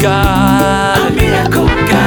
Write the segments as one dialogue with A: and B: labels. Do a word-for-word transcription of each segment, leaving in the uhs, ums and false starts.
A: God.
B: A miracle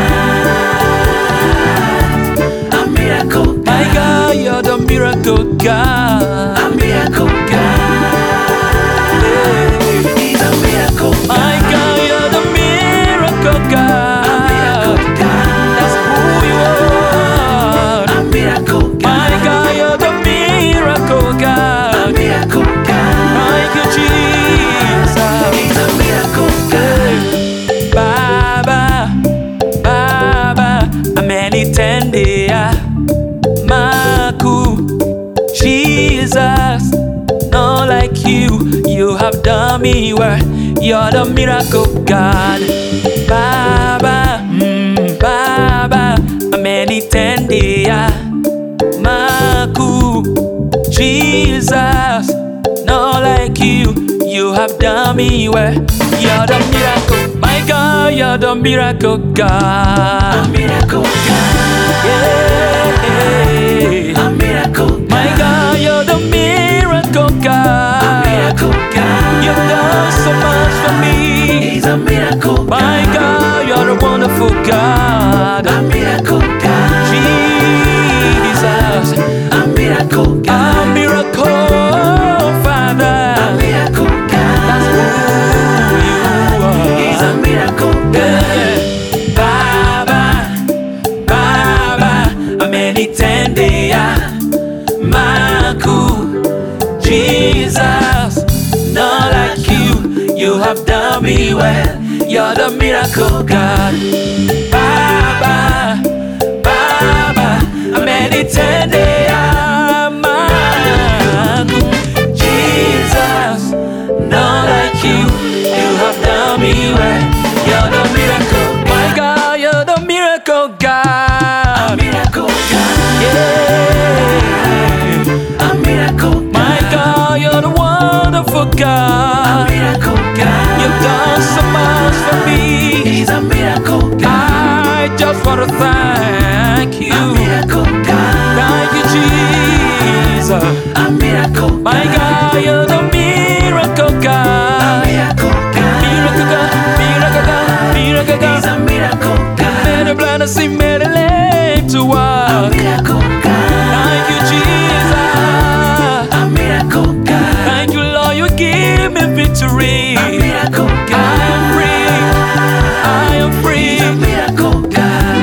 B: God. A miracle God.
A: My God, you're the miracle God.
B: A miracle God. He's a miracle God.
A: My God, you're the miracle God.
B: A miracle God.
A: That's who you are.
B: A miracle God.
A: My God, you're the miracle
B: A
A: God.
B: miracle God.
A: Thank you, Jesus.
B: He's a miracle God.
A: Baba, Baba, amenitendea makuu. Jesus, not like you, you have done me well. You're the miracle God. Baba, mm, Baba, amenitendea makuu. Jesus, not like you, you have done me well. You're the miracle, my God, you're the miracle God.
B: A miracle God.
A: Yeah.
B: A miracle God.
A: My God, you're the miracle God.
B: A miracle God.
A: You've done so much for me.
B: He's a miracle God.
A: My God, you're a wonderful God.
B: A miracle God.
A: Jesus,
B: A miracle
A: a
B: God.
A: miracle Father.
B: A miracle God.
A: That's who you are.
B: He's a miracle God.
A: Yeah. Baba, Baba, amenitendea makuu. Jesus, not like you, you have done me well. You're the miracle God. Baba, Baba, amenitendea makuu. Jesus, not like you, you have done me well. You're the miracle, my God, you're the miracle
B: A
A: God.
B: miracle God.
A: Yeah.
B: A miracle
A: My
B: God.
A: God, you're the wonderful
B: A
A: God.
B: miracle God.
A: You've done so much for me.
B: He's a miracle God.
A: I just want to thank
B: A
A: you.
B: miracle God.
A: Thank you, Jesus.
B: A miracle God.
A: My God, you're the miracle
B: A
A: God.
B: miracle God.
A: Miracle God, miracle God, miracle
B: He's
A: God.
B: a miracle God.
A: Made a blind to see, made a lame to
B: A
A: walk.
B: miracle God.
A: Thank you, Jesus.
B: A miracle God.
A: Thank you, Lord, you give me victory.
B: A miracle
A: I
B: God.
A: am free, I am free.
B: He's a miracle God.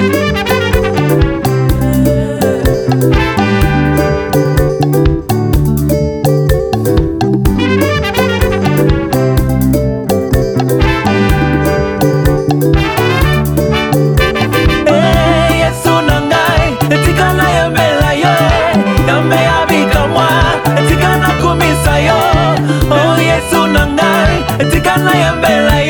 A: Eh, Yesu nangai, etikana yembela yo, yambe abikamwa, etikana kumisa yo. Oh Yesu nangai, etikana yembela